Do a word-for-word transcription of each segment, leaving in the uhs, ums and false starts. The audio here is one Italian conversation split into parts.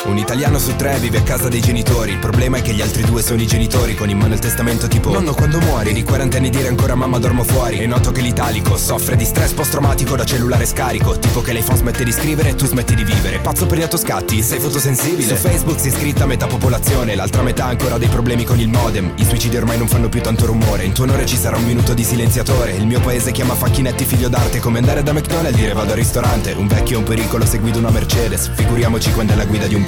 Un italiano su tre vive a casa dei genitori. Il problema è che gli altri due sono i genitori, con in mano il testamento tipo: nonno, quando muori? Di quarantenni dire ancora mamma dormo fuori. È noto che l'italico soffre di stress post-traumatico da cellulare scarico, tipo che l'iPhone smette di scrivere e tu smetti di vivere. Pazzo per gli autoscatti? Sei fotosensibile? Su Facebook si è iscritta metà popolazione, l'altra metà ha ancora dei problemi con il modem. I suicidi ormai non fanno più tanto rumore. In tuo onore ci sarà un minuto di silenziatore. Il mio paese chiama Facchinetti figlio d'arte, come andare da McDonald's e dire vado al ristorante. Un vecchio è un pericolo se guida una Mercedes, figuriamoci quando è la guida di un paese.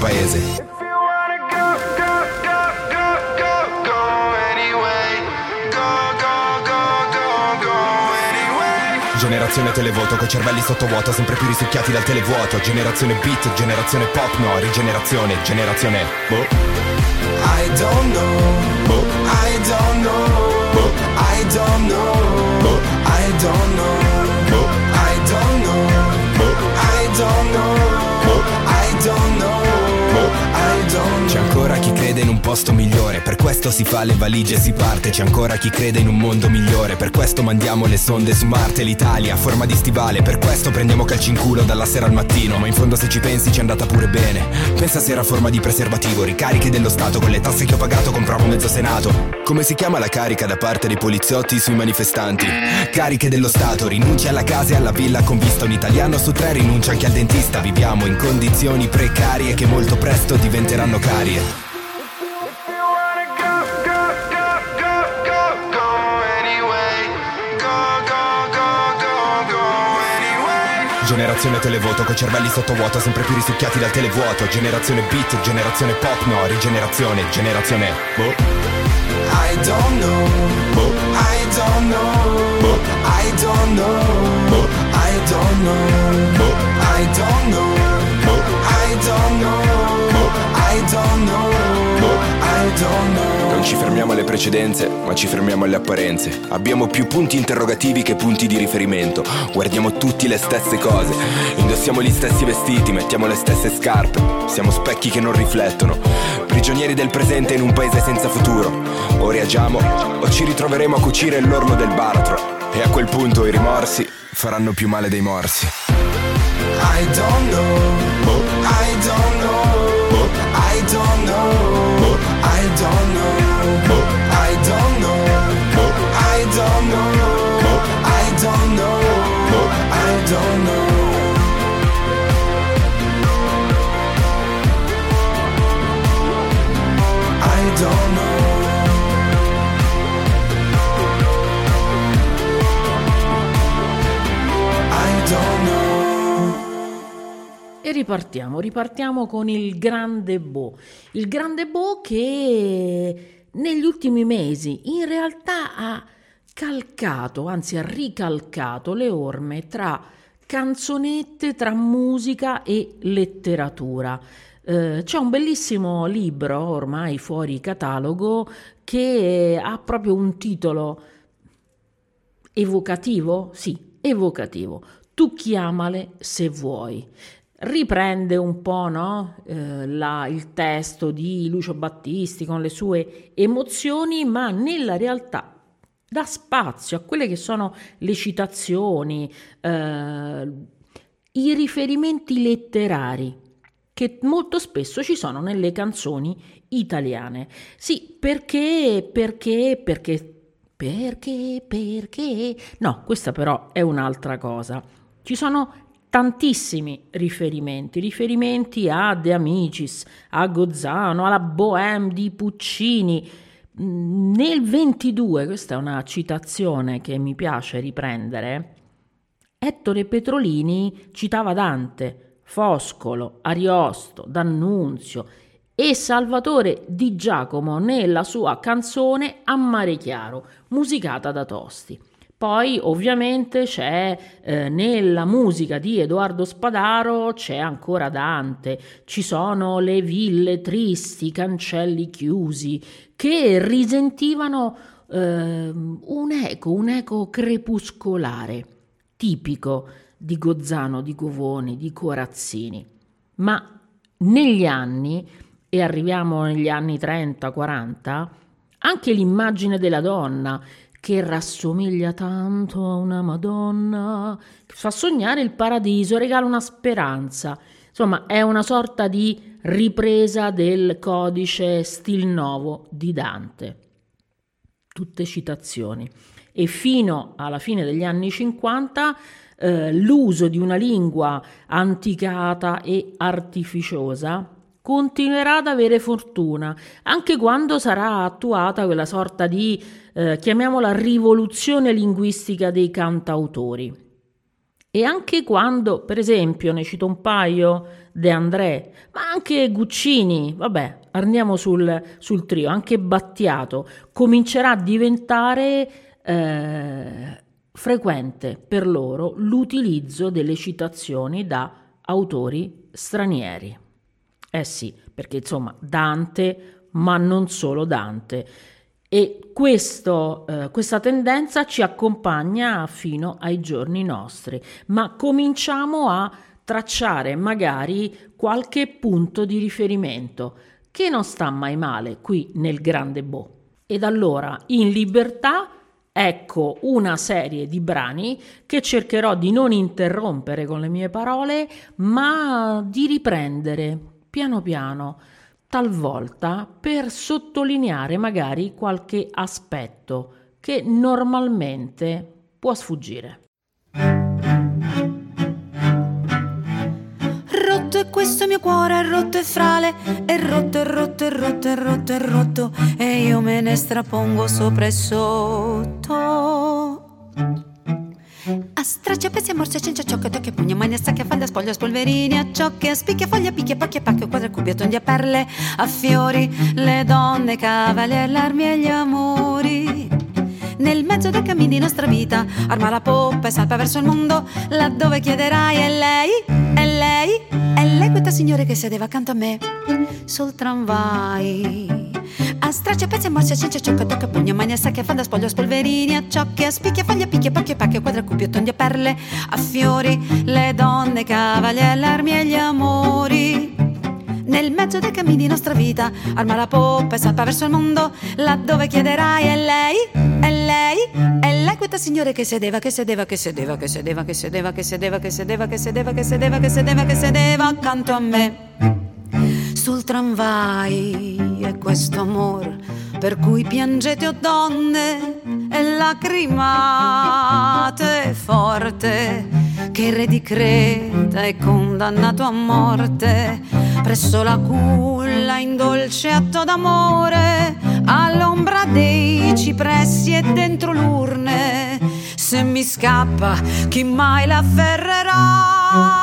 Generazione televoto, coi cervelli sottovuoto, sempre più risucchiati dal televuoto. Generazione beat, generazione pop, no, rigenerazione, generazione boh. I don't know, boh. I don't know, boh. I don't know, boh. I don't know, boh. I don't know, boh. I don't know, boh. I don't know, boh. I don't know. C'è ancora chi crede in un posto migliore, per questo si fa le valigie e si parte. C'è ancora chi crede in un mondo migliore, per questo mandiamo le sonde su Marte. L'Italia a forma di stivale, per questo prendiamo calci in culo dalla sera al mattino. Ma in fondo se ci pensi ci è andata pure bene. Pensa se era a forma di preservativo, ricariche dello Stato, con le tasse che ho pagato compravo mezzo Senato. Come si chiama la carica da parte dei poliziotti sui manifestanti? Cariche dello Stato, rinunci alla casa e alla villa con vista. Un italiano su tre rinuncia anche al dentista. Viviamo in condizioni precarie che molto presto diventeranno carie. Generazione televoto, coi cervelli sottovuoto, sempre più risucchiati dal televuoto. Generazione beat, generazione pop, no, rigenerazione, generazione boh. I don't know, boh. I don't know, boh. I don't know, boh. I don't know, boh. I don't know, boh. I don't know, boh. I don't know, boh. I don't know. Non ci fermiamo alle precedenze, ma ci fermiamo alle apparenze. Abbiamo più punti interrogativi che punti di riferimento. Guardiamo tutti le stesse cose, indossiamo gli stessi vestiti, mettiamo le stesse scarpe. Siamo specchi che non riflettono, prigionieri del presente in un paese senza futuro. O reagiamo o ci ritroveremo a cucire l'orlo del baratro, e a quel punto i rimorsi faranno più male dei morsi. I don't know, boh. I don't know, boh. I don't know, boh. I don't know, boh. I don't know, boh. I don't know, boh. I don't know, boh. I don't know. I don't know. I don't know. E ripartiamo, ripartiamo con il Grande Bo. Il Grande Bo che negli ultimi mesi in realtà ha calcato, anzi ha ricalcato le orme tra canzonette, tra musica e letteratura. Eh, c'è un bellissimo libro ormai fuori catalogo che ha proprio un titolo evocativo, sì, evocativo. Tu chiamale se vuoi. Riprende un po', no? eh, la, il testo di Lucio Battisti con le sue emozioni, ma nella realtà dà spazio a quelle che sono le citazioni, eh, i riferimenti letterari che molto spesso ci sono nelle canzoni italiane. Sì, perché, perché, perché, perché, perché... No, questa però è un'altra cosa. Ci sono tantissimi riferimenti, riferimenti a De Amicis, a Gozzano, alla Bohème di Puccini. Nel ventidue, questa è una citazione che mi piace riprendere, Ettore Petrolini citava Dante, Foscolo, Ariosto, D'Annunzio e Salvatore Di Giacomo nella sua canzone A Mare Chiaro, musicata da Tosti. Poi ovviamente c'è eh, nella musica di Edoardo Spadaro c'è ancora Dante, ci sono le ville tristi, i cancelli chiusi, che risentivano eh, un eco, un eco crepuscolare, tipico di Gozzano, di Govoni, di Corazzini. Ma negli anni, e arriviamo negli anni trenta quaranta, anche l'immagine della donna che rassomiglia tanto a una Madonna, che fa sognare il paradiso, regala una speranza. Insomma, è una sorta di ripresa del codice Stil Novo di Dante. Tutte citazioni. E fino alla fine degli anni cinquanta eh, l'uso di una lingua anticata e artificiosa continuerà ad avere fortuna, anche quando sarà attuata quella sorta di, eh, chiamiamola, rivoluzione linguistica dei cantautori. E anche quando, per esempio, ne cito un paio, De André, ma anche Guccini, vabbè, andiamo sul, sul trio, anche Battiato, comincerà a diventare eh, frequente per loro l'utilizzo delle citazioni da autori stranieri. Eh sì, perché insomma Dante, ma non solo Dante. E questo, eh, questa tendenza ci accompagna fino ai giorni nostri, ma cominciamo a tracciare magari qualche punto di riferimento, che non sta mai male qui nel Grande Bo. Ed allora, in libertà, ecco una serie di brani che cercherò di non interrompere con le mie parole, ma di riprendere piano piano, talvolta per sottolineare magari qualche aspetto che normalmente può sfuggire. Rotto è questo mio cuore, è rotto e frale, è rotto, è rotto, è rotto, è rotto, è rotto, e io me ne strapongo sopra e sotto. A straccia, pezzi, a morse, cincia, ciocca, tocca, pugna, magna, stacca, falda, spoglia, spolverini, a ciocche, a spicchia, foglia, picchia, pacchia, pacchia, quadra, cubbia, tondi, a perle, a fiori, le donne, cavalier, l'armi e gli amori. Nel mezzo dei cammini di nostra vita, arma la poppa e salpa verso il mondo, laddove chiederai è lei, è lei, è lei questa signora che sedeva accanto a me sul tramvai. A straccia, pezzi, a morsi, a cincia, ciocca, tocca, pugna, magna, sacca, falda, spoglio, spolverini, a ciocche, a spicchia, foglia, picchia, pacchia, pacchia, quadra, cubbia, tondi, a perle, a fiori, le donne, cavalier, l'armi e gli amori. Nel mezzo dei cammini di nostra vita, arma la poppa e salpa verso il mondo, laddove chiederai è lei, è lei, è lei questa signora che sedeva, che sedeva, che sedeva, che sedeva, che sedeva, che sedeva, che sedeva, che sedeva, che sedeva, che sedeva, che sedeva accanto a me sul tramvai. E questo amor per cui piangete, o donne, e lacrimate forte, che il re di Creta è condannato a morte presso la culla in dolce atto d'amore, all'ombra dei cipressi e dentro l'urne. Se mi scappa, chi mai l'afferrerà?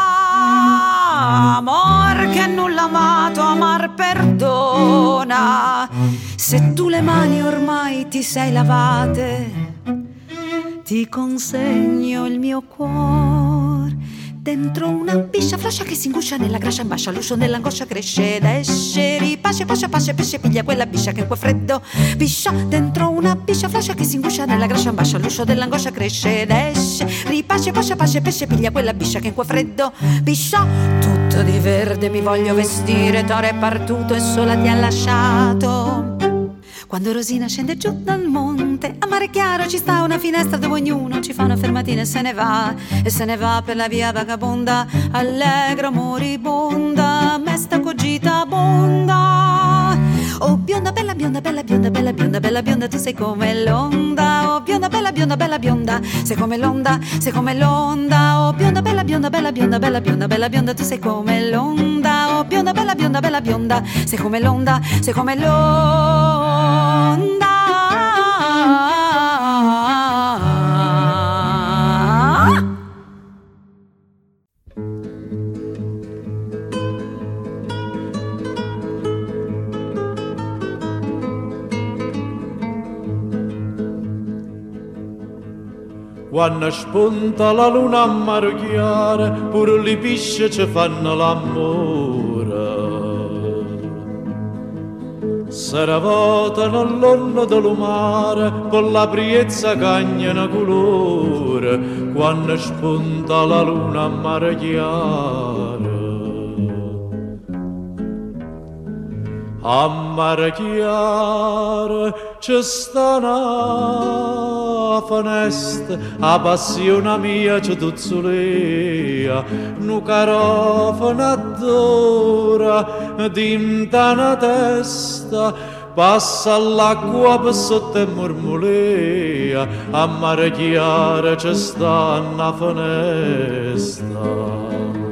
Amor che nulla amato, amar perdona. Se tu le mani ormai ti sei lavate, ti consegno il mio cuore dentro una biscia floscia che si inguscia nella grascia ambascia, l'uscio nell'angoscia cresce ed esce, ripasce, pascia, pasce, pesce, piglia quella biscia che in quel freddo biscia, dentro una biscia floscia che si inguscia nella grascia ambascia, l'uscio dell'angoscia cresce ed esce, ripasce, pascia, pasce, pesce, piglia quella biscia che in quel freddo biscia. Tutto di verde mi voglio vestire, Tore è partuto e sola ti ha lasciato. Quando Rosina scende giù dal monte, a mare chiaro ci sta una finestra dove ognuno ci fa una fermatina e se ne va, e se ne va per la via vagabonda, allegra moribonda, mesta cogita bonda. Oh bionda, bella bionda, bella bionda, bella bionda, bella bionda, tu sei come l'onda. Oh bionda, bella bionda, bella bionda, sei come l'onda, sei come l'onda. Oh bionda, bella bionda, bella bionda, bella bionda, bella bionda, tu sei come l'onda. Oh bionda, bella bionda, bella bionda, sei come l'onda, sei come l'onda. Quando spunta la luna a mare chiara, pure le pisce ci fanno l'amore. Se ravotano all'onno del mare, con la priezza cagnano colore, quando spunta la luna a mare chiara. a mare chiaro c'è sta una finestra, a passione mia c'è tuzzolea, nu carofano adora, dinta una testa, passa l'acqua per sotto e mormolea, a mare chiaro c'è sta una finestra.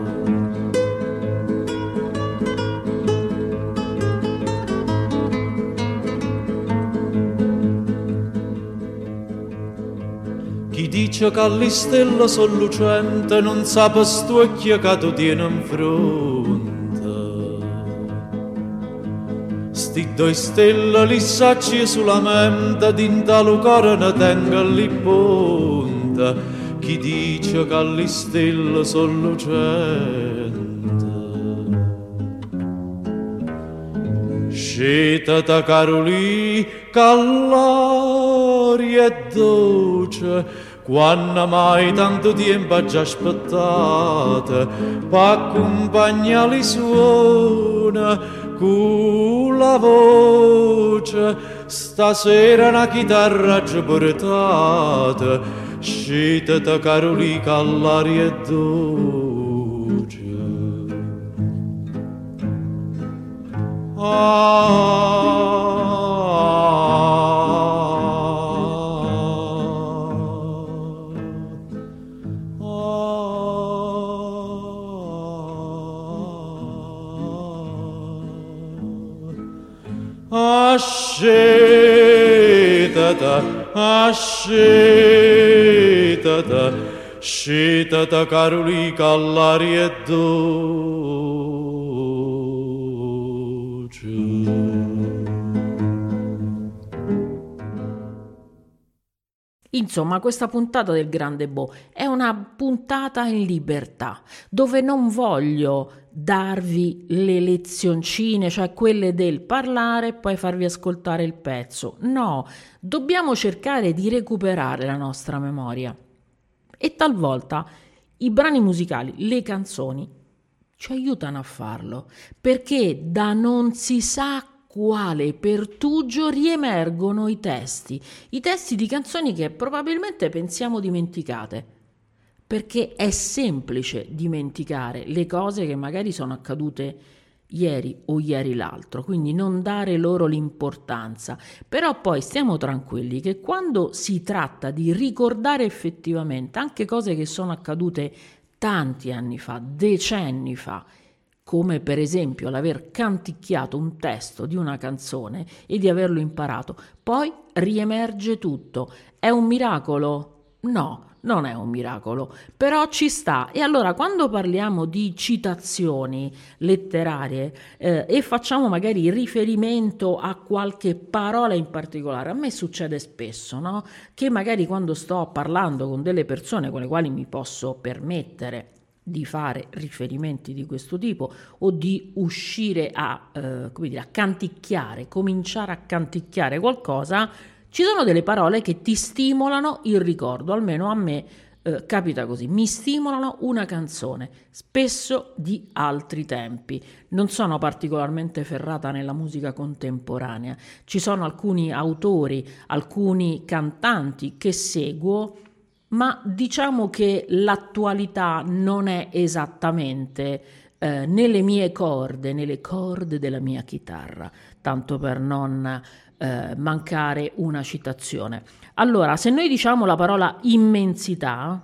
Chi dice che le stelle sono lucente non sa per stucchio che tu tieni in fronte. Sti due stelle li sacci solamente dinta lo cuore ne tenga li ponte. Chi dice che le stelle sono lucente. Scetata Carolì, l'aria è dolce, quando mai tanto tempo ha già aspettato, per accompagnare i suoni con la voce, stasera una chitarra già portata, scetata Carolì, l'aria è dolce. Ascetata, ascetata, scetata Carolì, l'aria è dolce. Insomma, questa puntata del Grande Bo è una puntata in libertà, dove non voglio darvi le lezioncine, cioè quelle del parlare e poi farvi ascoltare il pezzo. No, dobbiamo cercare di recuperare la nostra memoria. E talvolta i brani musicali, le canzoni, ci aiutano a farlo, perché da non si sa quale pertugio riemergono i testi, i testi di canzoni che probabilmente pensiamo dimenticate, perché è semplice dimenticare le cose che magari sono accadute ieri o ieri l'altro, quindi non dare loro l'importanza. Però poi stiamo tranquilli che quando si tratta di ricordare effettivamente anche cose che sono accadute tanti anni fa, decenni fa, come per esempio l'aver canticchiato un testo di una canzone e di averlo imparato, poi riemerge tutto. È un miracolo? No, non è un miracolo, però ci sta. E allora quando parliamo di citazioni letterarie eh, e facciamo magari riferimento a qualche parola in particolare, a me succede spesso, no? Che magari quando sto parlando con delle persone con le quali mi posso permettere di fare riferimenti di questo tipo o di uscire a, eh, come dire, a canticchiare, cominciare a canticchiare qualcosa, ci sono delle parole che ti stimolano il ricordo, almeno a me eh, capita così, mi stimolano una canzone, spesso di altri tempi. Non sono particolarmente ferrata nella musica contemporanea, ci sono alcuni autori, alcuni cantanti che seguo, ma diciamo che l'attualità non è esattamente eh, nelle mie corde, nelle corde della mia chitarra, tanto per non eh, mancare una citazione. Allora, se noi diciamo la parola immensità,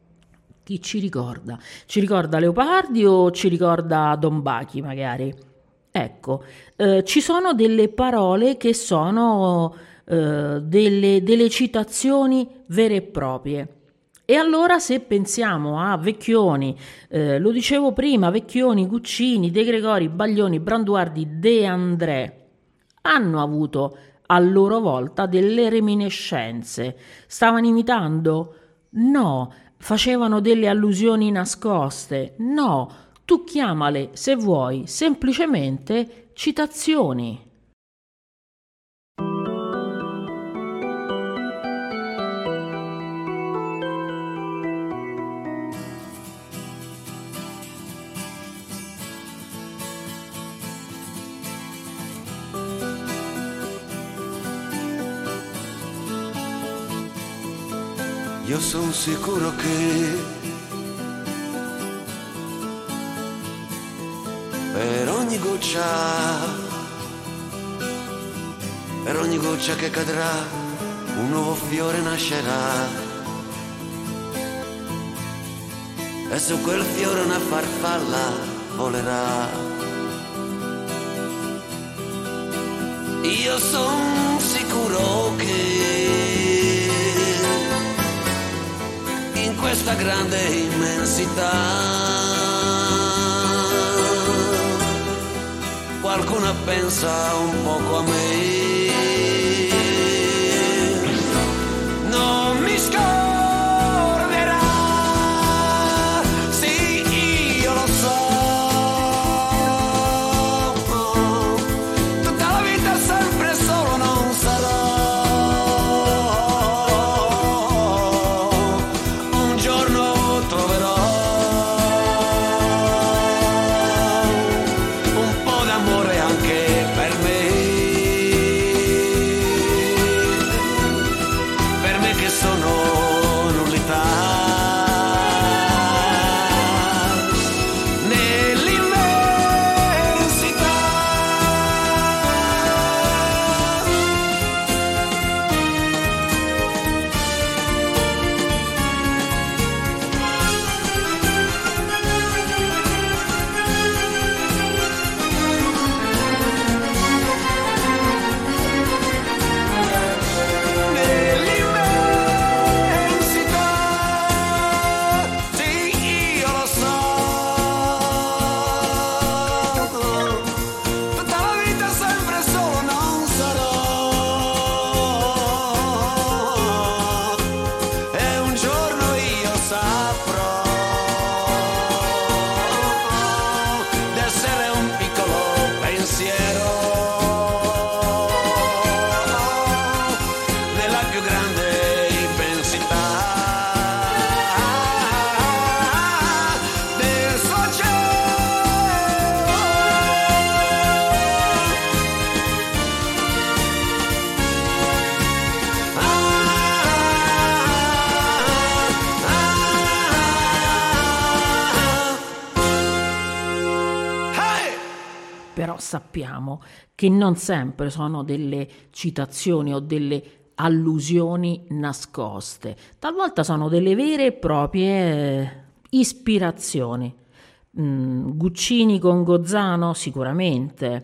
chi ci ricorda? Ci ricorda Leopardi o ci ricorda Don Bachi magari? Ecco, eh, ci sono delle parole che sono Uh, delle, delle citazioni vere e proprie. E allora se pensiamo a Vecchioni, eh, lo dicevo prima, Vecchioni, Guccini, De Gregori, Baglioni, Branduardi, De André, hanno avuto a loro volta delle reminiscenze. Stavano imitando? No. Facevano delle allusioni nascoste? No. Tu chiamale, se vuoi, semplicemente citazioni. io sono sicuro che per ogni goccia, per ogni goccia che cadrà, un nuovo fiore nascerà. E su quel fiore una farfalla volerà. Io son sicuro che in questa grande immensità qualcuno pensa un poco a me. Non mi scordo. Però sappiamo che non sempre sono delle citazioni o delle allusioni nascoste, talvolta sono delle vere e proprie eh, ispirazioni. Mm, Guccini con Gozzano sicuramente,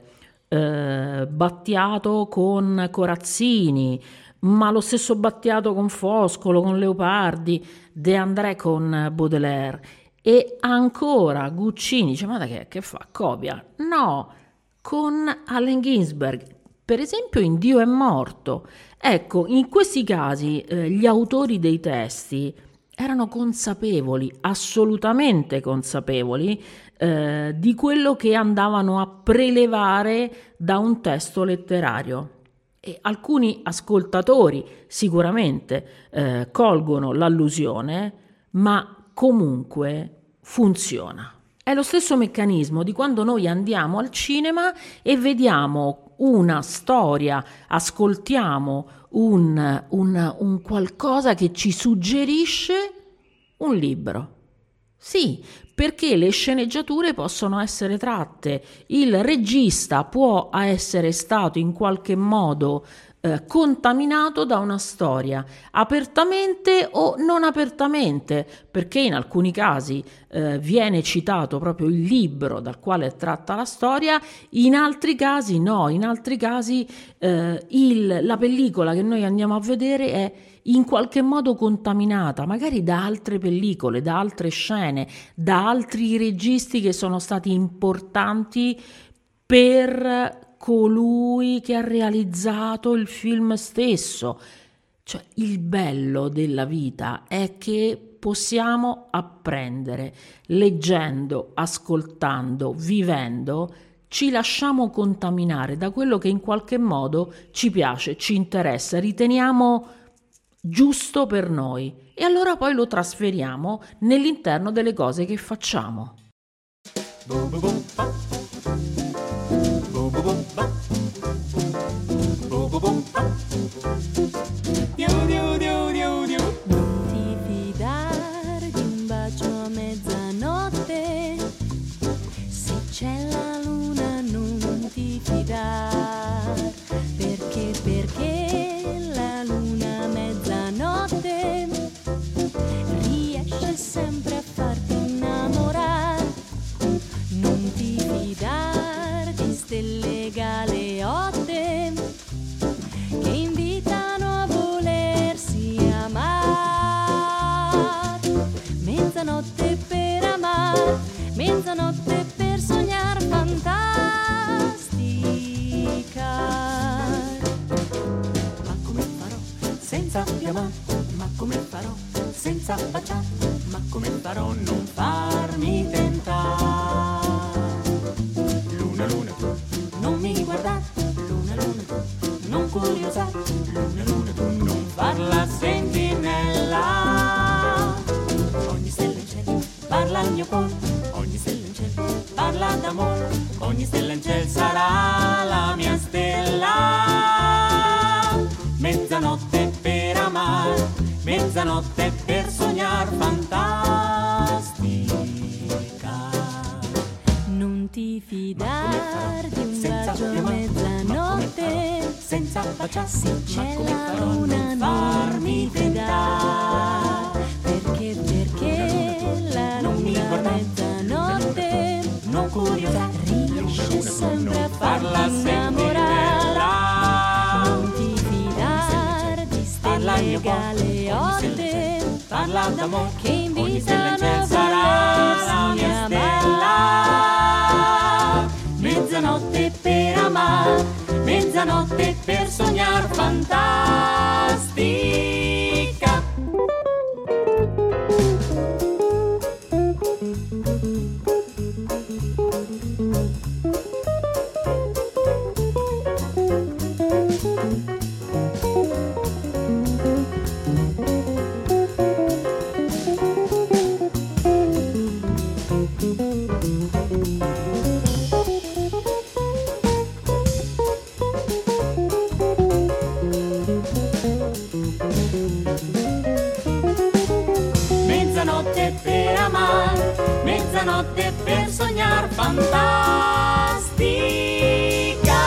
eh, Battiato con Corazzini, ma lo stesso Battiato con Foscolo, con Leopardi, De André con Baudelaire. E ancora Guccini dice: ma da che, che fa? Copia? No, con Allen Ginsberg, per esempio in Dio è morto. Ecco, in questi casi eh, gli autori dei testi erano consapevoli, assolutamente consapevoli, eh, di quello che andavano a prelevare da un testo letterario. E alcuni ascoltatori sicuramente eh, colgono l'allusione, ma comunque funziona. È lo stesso meccanismo di quando noi andiamo al cinema e vediamo una storia, ascoltiamo un, un, un qualcosa che ci suggerisce un libro. Sì, perché le sceneggiature possono essere tratte, il regista può essere stato in qualche modo eh, contaminato da una storia, apertamente o non apertamente, perché in alcuni casi eh, viene citato proprio il libro dal quale è tratta la storia, in altri casi no, in altri casi eh, il, la pellicola che noi andiamo a vedere è in qualche modo contaminata, magari da altre pellicole, da altre scene, da altri registi che sono stati importanti per colui che ha realizzato il film stesso. Cioè, il bello della vita è che possiamo apprendere, leggendo, ascoltando, vivendo, ci lasciamo contaminare da quello che in qualche modo ci piace, ci interessa, riteniamo giusto per noi, e allora poi lo trasferiamo nell'interno delle cose che facciamo. Non ti ti fidar, perché, perché la luna a mezzanotte riesce sempre a farti innamorare. Non ti fidar di stelle galeotte che invitano a volersi amar. Mezzanotte per amar, mezzanotte per sognar fantastica. Ma come farò senza amare? Ma come farò senza baciare? Ma come farò non farmi tentare? Luna, luna, tu non mi guardare. Luna, luna, tu non curiosare. Luna, luna, tu non farla sentinella. Ogni stella in cielo parla al mio cuore. Ogni stella in cielo parla d'amore. Ogni stella in cielo sarà la mia stella. Mezzanotte per amare, mezzanotte per sognar fantastica. Non ti fidar di un bacio a mezzanotte senza baciare. Se c'è la luna non mi fidar, perché, perché la luna a mezzanotte non curiosa riesce sempre a farla innamorare. Non ti fidar di stelle galeotte, parla d'amore che invitano a sarà la mia stella. Mezzanotte per amare, mezzanotte per sognar fantastica. Mezzanotte per amare, mezzanotte per sognar fantastica.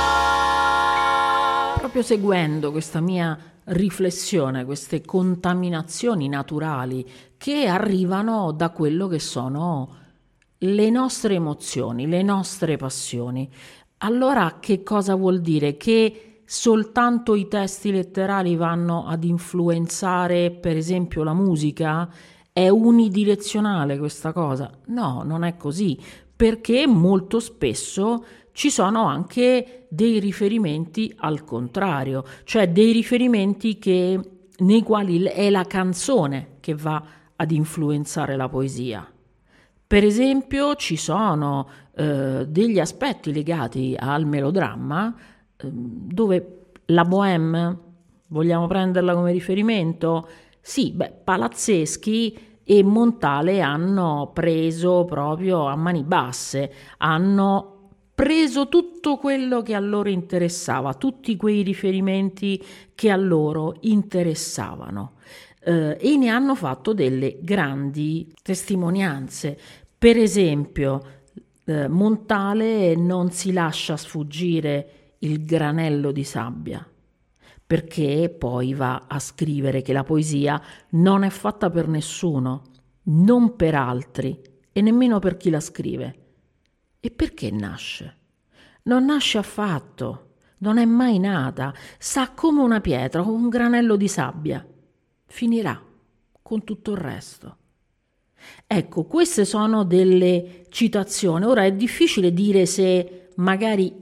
Proprio seguendo questa mia riflessione, queste contaminazioni naturali che arrivano da quello che sono le nostre emozioni, le nostre passioni. Allora che cosa vuol dire? Che soltanto i testi letterali vanno ad influenzare, per esempio, la musica? È unidirezionale questa cosa? No, non è così, perché molto spesso ci sono anche dei riferimenti al contrario, cioè dei riferimenti che, nei quali è la canzone che va ad influenzare la poesia. Per esempio, ci sono eh, degli aspetti legati al melodramma eh, dove la bohème, vogliamo prenderla come riferimento? Sì, beh, Palazzeschi e Montale hanno preso proprio a mani basse, hanno preso tutto quello che a loro interessava, tutti quei riferimenti che a loro interessavano eh, e ne hanno fatto delle grandi testimonianze. Per esempio, eh, Montale non si lascia sfuggire il granello di sabbia, perché poi va a scrivere che la poesia non è fatta per nessuno, non per altri e nemmeno per chi la scrive. E perché nasce? Non nasce affatto, non è mai nata, sa come una pietra o un granello di sabbia. Finirà con tutto il resto. Ecco, queste sono delle citazioni. Ora è difficile dire se magari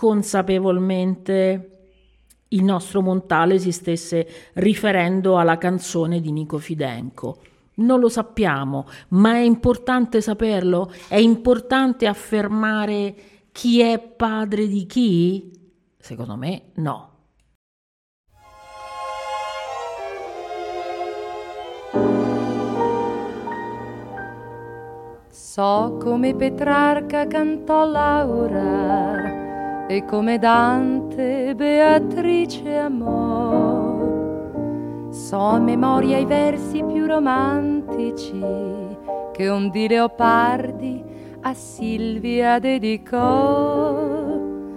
inconsapevolmente il nostro Montale si stesse riferendo alla canzone di Nico Fidenco. Non lo sappiamo, ma è importante saperlo? È importante affermare chi è padre di chi? Secondo me no. So come Petrarca cantò Laura e come Dante Beatrice amò. So a memoria i versi più romantici che un di Leopardi a Silvia dedicò.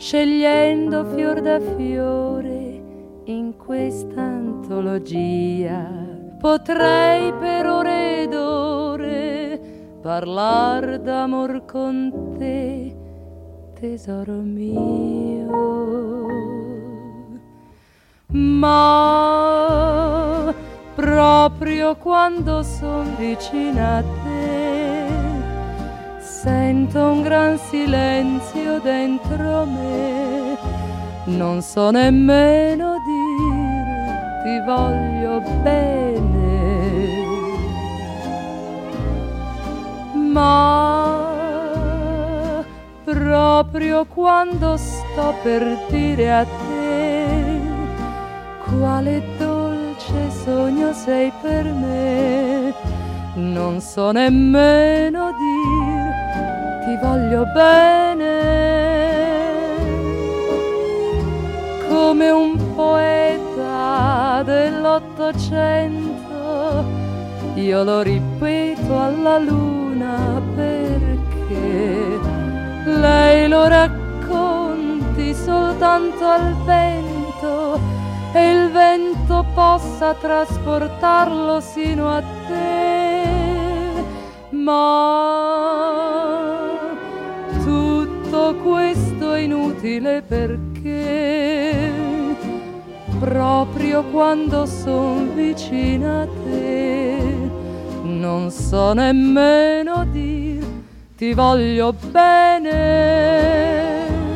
scegliendo fior da fiore in questa antologia. Potrei per ore ed ore parlar d'amor con te, tesoro mio, ma proprio quando son vicina a te sento un gran silenzio dentro me, non so nemmeno dire ti voglio bene, ma proprio quando sto per dire a te quale dolce sogno sei per me, non so nemmeno dir ti voglio bene, come un poeta dell'Ottocento io lo ripeto alla luna perché lei lo racconti soltanto al vento e il vento possa trasportarlo sino a te, ma tutto questo è inutile perché proprio quando son vicina a te non so nemmeno dir ti voglio bene.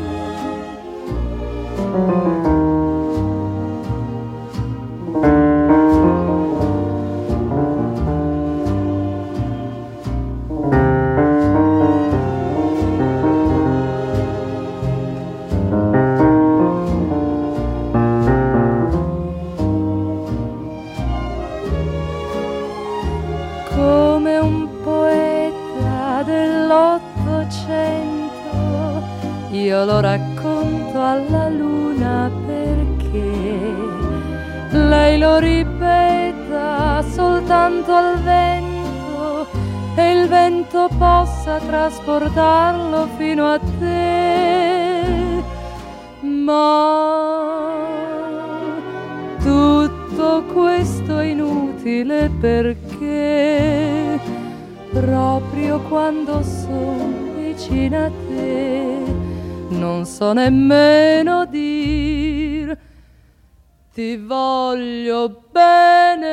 Io lo racconto alla luna perché lei lo ripeta soltanto al vento e il vento possa trasportarlo fino a te, ma tutto questo è inutile perché proprio quando sono vicina a te non so nemmeno dir ti voglio bene.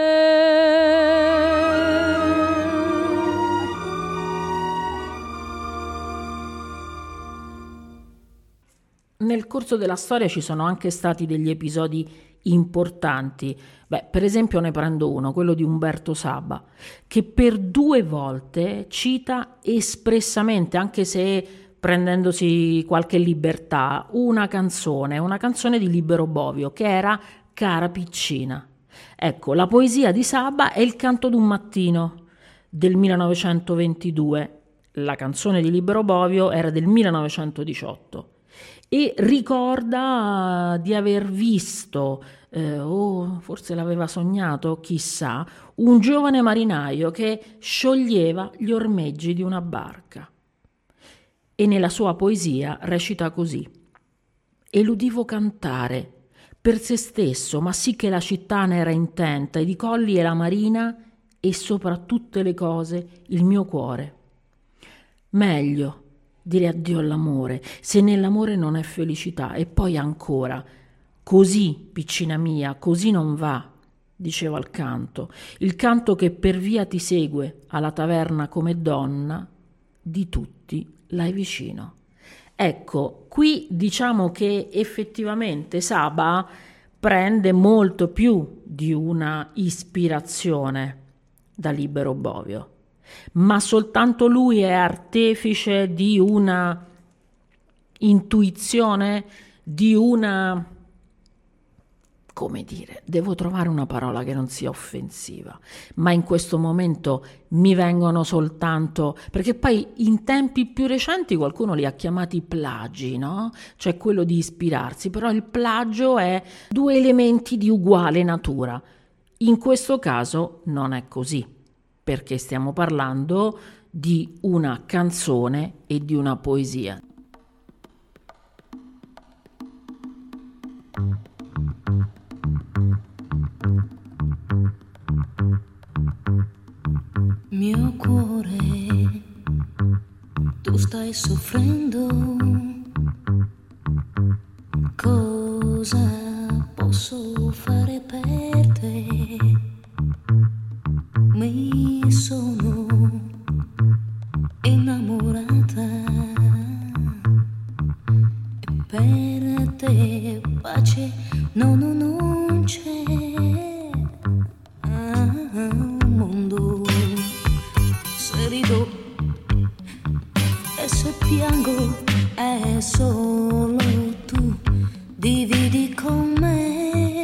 Nel corso della storia ci sono anche stati degli episodi importanti. Beh, per esempio ne prendo uno, quello di Umberto Saba, che per due volte cita espressamente, anche se prendendosi qualche libertà, una canzone, una canzone di Libero Bovio, che era Cara Piccina. Ecco, la poesia di Saba è Il canto d'un mattino del millenovecentoventidue, la canzone di Libero Bovio era del millenovecentodiciotto e ricorda di aver visto, eh, o forse l'aveva sognato, chissà, un giovane marinaio che scioglieva gli ormeggi di una barca. E nella sua poesia recita così: e l'udivo cantare per se stesso, ma sì che la città ne era intenta, ed i colli e la marina, e sopra tutte le cose il mio cuore. Meglio dire addio all'amore, se nell'amore non è felicità. E poi ancora: così, piccina mia, così non va, diceva il canto, il canto che per via ti segue alla taverna come donna, di tutti l'hai vicino. Ecco, qui diciamo che effettivamente Saba prende molto più di una ispirazione da Libero Bovio, ma soltanto lui è artefice di una intuizione, di una, come dire, devo trovare una parola che non sia offensiva, ma in questo momento mi vengono soltanto, perché poi in tempi più recenti qualcuno li ha chiamati plagi, no? Cioè quello di ispirarsi, però il plagio è due elementi di uguale natura. In questo caso non è così, perché stiamo parlando di una canzone e di una poesia. soffrendo, cosa posso fare per te? Mi sono innamorata e per te pace no, no, non c'è. Ah, mondo, se rido e se piango è solo tu, dividi con me,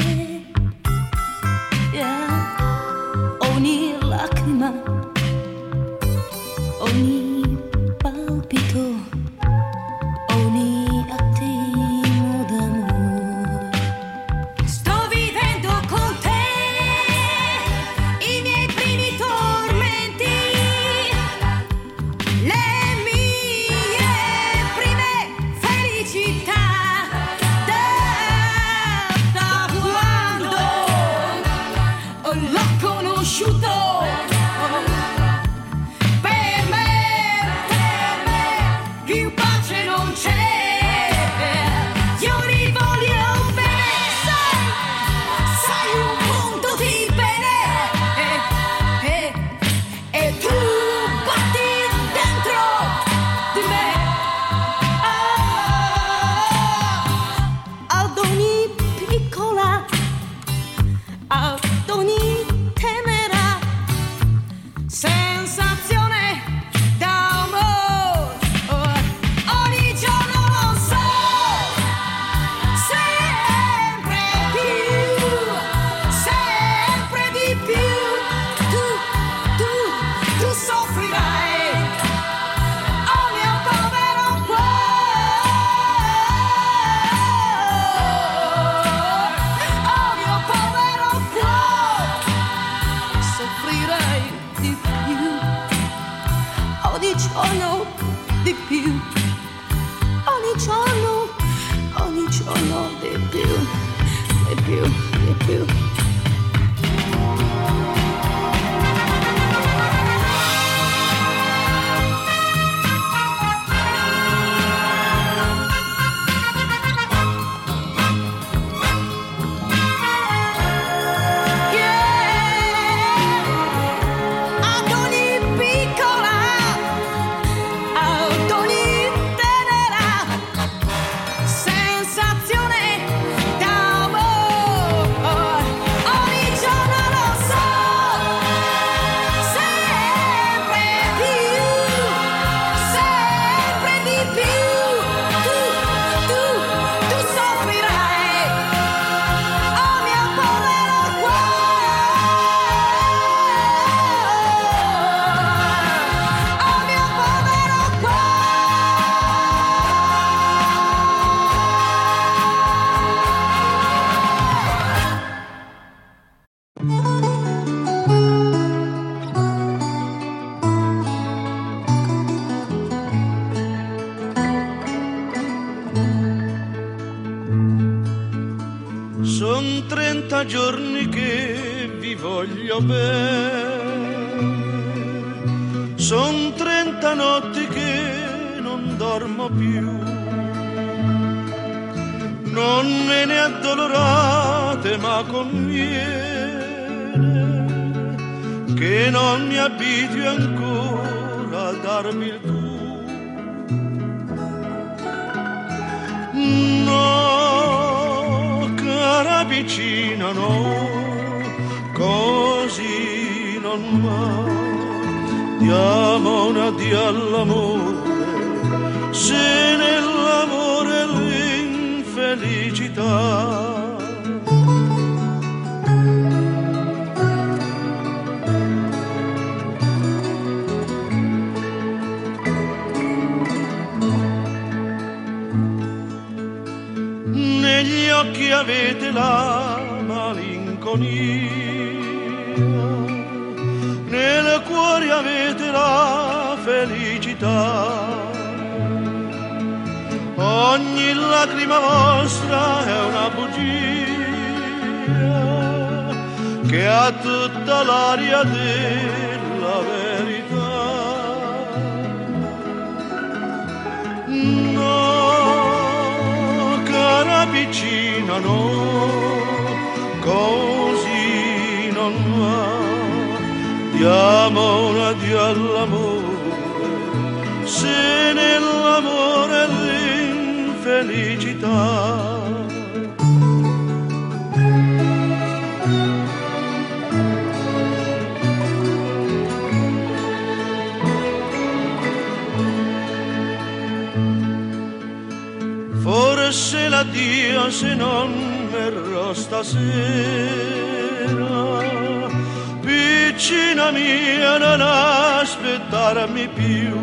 yeah. Ogni lacrima, ogni palpito, ogni attimo d'amore. Sto vivendo con te i miei primi tormenti, le mie prime felicità, da, da quando l'ho conosciuto. Per me, per me, più pace non c'è. Io li voglio bene, sai, sai un punto di bene. E, e, e tu batti dentro di me. Ah, ad ogni piccola, ad ogni tenera sensazione d'amore, ogni giorno lo so, sempre più, sempre di più, tu, tu, tu soffrirai, oh mio povero cuore, oh mio povero cuore, soffrirai di più, ogni giorno di più, ogni giorno, ogni giorno di più, di più, di più. Ad ogni piccola, ad ogni tenera sensazione d'amore, ogni giorno lo so, sempre più, sempre di più, tu, tu, tu soffrirai, oh mio povero cuore, oh mio povero Son trenta giorni che vi voglio bene, son trenta notti che non dormo più, non me ne addolorate ma conviene che non mi abitui ancora a darmi il tu. No, cara vicina, no, così non va. Diamo un addio all'amore, se nell'amore l'infelicità. Negli occhi avete la malinconia, nel cuore avete la felicità. Ogni lacrima vostra è una bugia che ha tutta l'aria della verità. no, così non va. Diamo un addio all'amore, se nell'amore l'infelicità. Forse l'addio se non verrò stasera, piccina mia non aspettarmi più.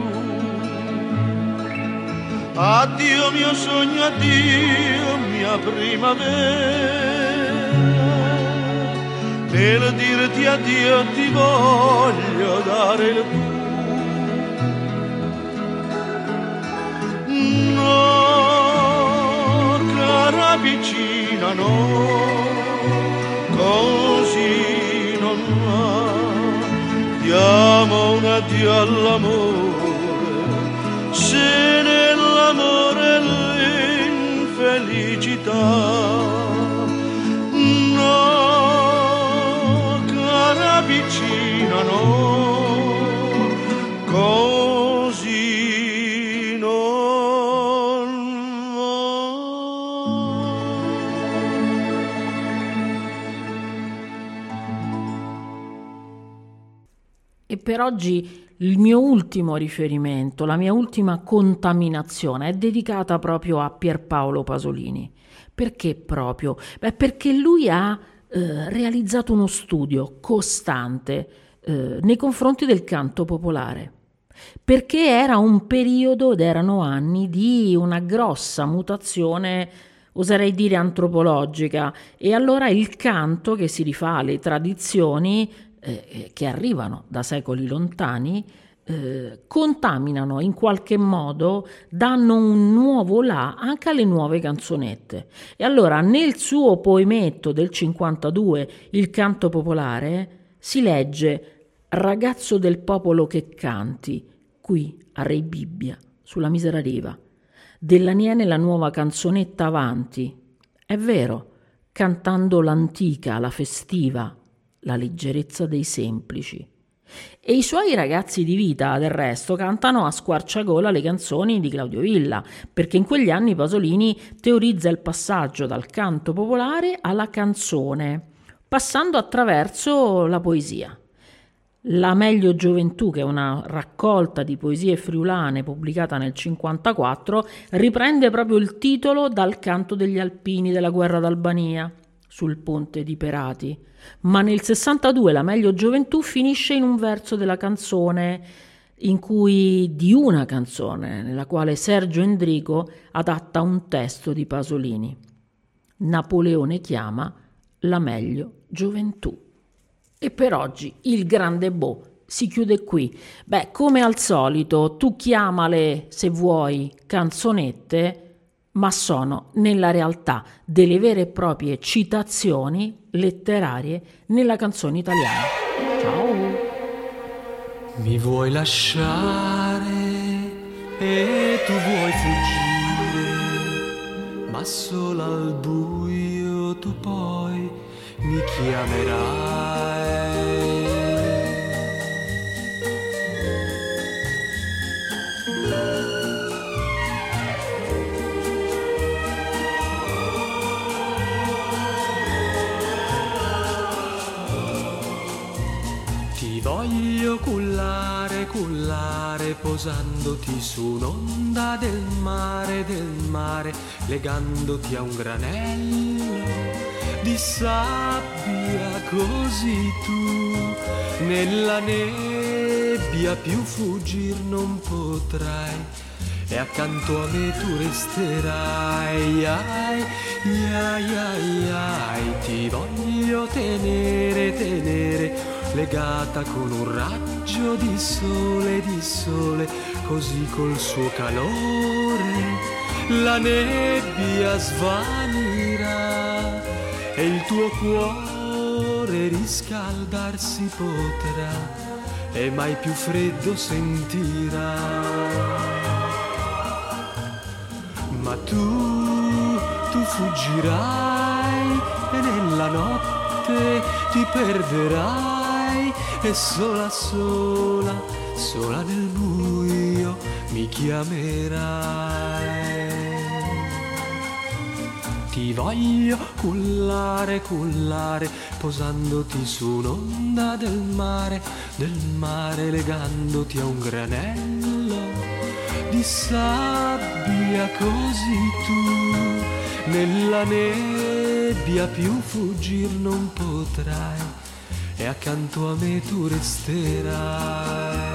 Addio mio sogno, addio mia primavera, per dirti addio ti voglio dare il tu. Vicina no, così non va. Diamo un addio all'amore, se nell'amore l'infelicità. No, cara vicina no, così non. E per oggi il mio ultimo riferimento, la mia ultima contaminazione è dedicata proprio a Pierpaolo Pasolini. Perché proprio? Beh, perché lui ha eh, realizzato uno studio costante eh, nei confronti del canto popolare. Perché era un periodo ed erano anni di una grossa mutazione, oserei dire antropologica, e allora il canto, che si rifà alle tradizioni eh, che arrivano da secoli lontani, eh, contaminano in qualche modo, danno un nuovo là anche alle nuove canzonette. E allora nel suo poemetto del cinquantadue, Il canto popolare, si legge: ragazzo del popolo che canti, qui a Re Bibbia, sulla misera riva, dell'Aniene la nuova canzonetta avanti. È vero, cantando l'antica, la festiva, la leggerezza dei semplici. E i suoi ragazzi di vita, del resto, cantano a squarciagola le canzoni di Claudio Villa, perché in quegli anni Pasolini teorizza il passaggio dal canto popolare alla canzone, passando attraverso la poesia. La Meglio Gioventù, che è una raccolta di poesie friulane pubblicata nel cinquantaquattro, riprende proprio il titolo dal canto degli alpini della guerra d'Albania sul ponte di Perati, ma nel sessantadue La Meglio Gioventù finisce in un verso della canzone in cui di una canzone nella quale Sergio Endrico adatta un testo di Pasolini. Napoleone chiama La Meglio Gioventù. E per oggi il grande Bo si chiude qui. Beh, come al solito, tu chiamale, se vuoi, canzonette, ma sono nella realtà delle vere e proprie citazioni letterarie nella canzone italiana. Ciao! Mi vuoi lasciare e tu vuoi fuggire, ma solo al buio tu poi mi chiamerai. Ti voglio cullare, cullare, posandoti su un'onda del mare, del mare, legandoti a un granello di sabbia, così tu nella nebbia più fuggir non potrai, e accanto a me tu resterai. Ai, ai, ai, ai, ti voglio tenere, tenere, legata con un raggio di sole, di sole, così col suo calore la nebbia svanirà e il tuo cuore riscaldarsi potrà e mai più freddo sentirà. Ma tu, tu fuggirai nella notte ti perderai e sola sola, sola nel buio mi chiamerai. Ti voglio cullare, cullare, posandoti su un'onda del mare, del mare legandoti a un granello di sabbia, così tu nella nebbia più fuggir non potrai e accanto a me tu resterai.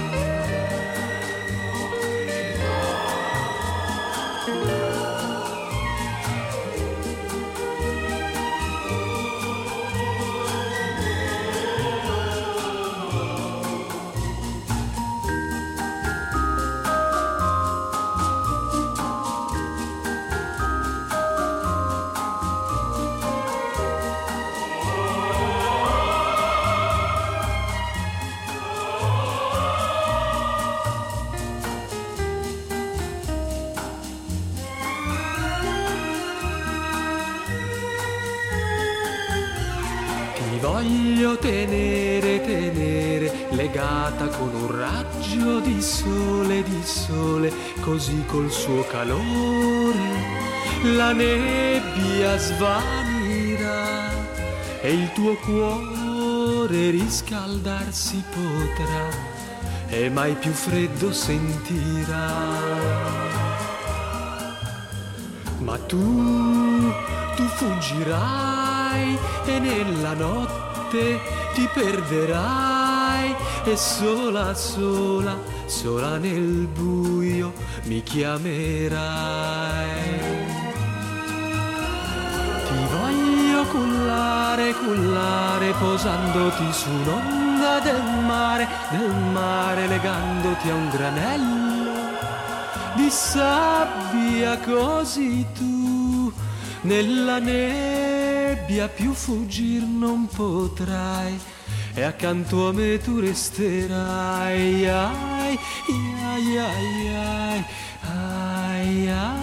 Voglio tenere, tenere, legata con un raggio di sole, di sole, così col suo calore la nebbia svanirà e il tuo cuore riscaldarsi potrà e mai più freddo sentirà. Ma tu, tu fuggirai e nella notte ti perderai e sola, sola, sola nel buio mi chiamerai. Ti voglio cullare, cullare, posandoti su un'onda del mare, del mare legandoti a un granello di sabbia, così tu nella nebbia più fuggir non potrai e accanto a me tu resterai. Ai, ai, ai, ai, ai, ai.